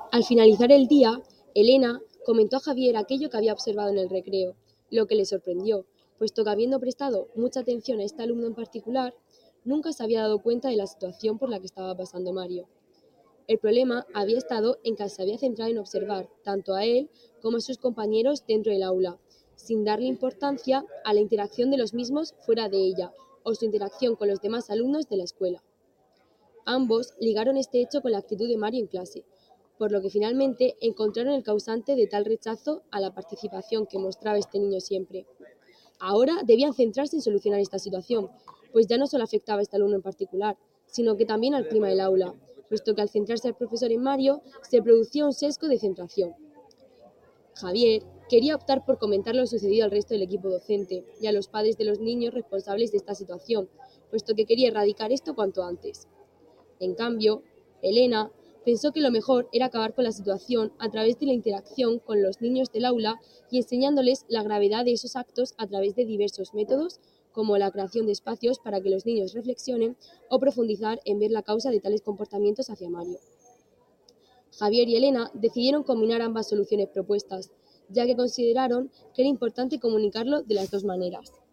Al finalizar el día, Elena comentó a Javier aquello que había observado en el recreo, lo que le sorprendió, puesto que habiendo prestado mucha atención a este alumno en particular, nunca se había dado cuenta de la situación por la que estaba pasando Mario. El problema había estado en que se había centrado en observar tanto a él como a sus compañeros dentro del aula, sin darle importancia a la interacción de los mismos fuera de ella o su interacción con los demás alumnos de la escuela. Ambos ligaron este hecho con la actitud de Mario en clase, por lo que finalmente encontraron el causante de tal rechazo a la participación que mostraba este niño siempre. Ahora debían centrarse en solucionar esta situación, pues ya no solo afectaba a este alumno en particular, sino que también al clima del aula, puesto que al centrarse el profesor en Mario, se producía un sesgo de centración. Javier quería optar por comentar lo sucedido al resto del equipo docente y a los padres de los niños responsables de esta situación, puesto que quería erradicar esto cuanto antes. En cambio, Elena pensó que lo mejor era acabar con la situación a través de la interacción con los niños del aula y enseñándoles la gravedad de esos actos a través de diversos métodos, como la creación de espacios para que los niños reflexionen o profundizar en ver la causa de tales comportamientos hacia Mario. Javier y Elena decidieron combinar ambas soluciones propuestas, ya que consideraron que era importante comunicarlo de las dos maneras.